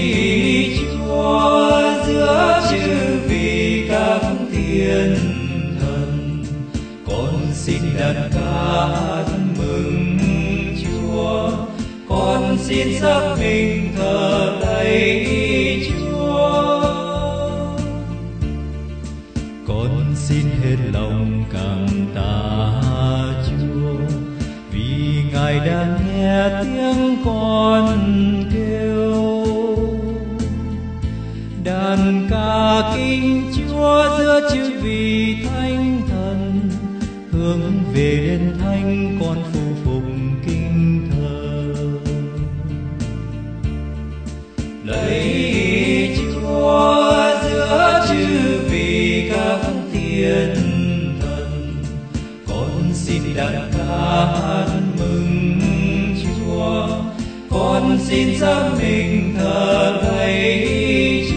Chúa giữa chư vị các thiên thần, con xin đặt ca hát mừng Chúa, con xin dâng mình thờ lạy Chúa. Con xin hết lòng cảm tạ Chúa, vì Ngài đã nghe tiếng con kêu. Đàn ca kinh Chúa giữa chư vị thánh thần, hướng về đền thánh con phụ phục kinh thờ. Lạy Chúa giữa chư vị các thiên thần, con xin đặt ca hát mừng Chúa, con xin dâng mình thờ lạy Chúa.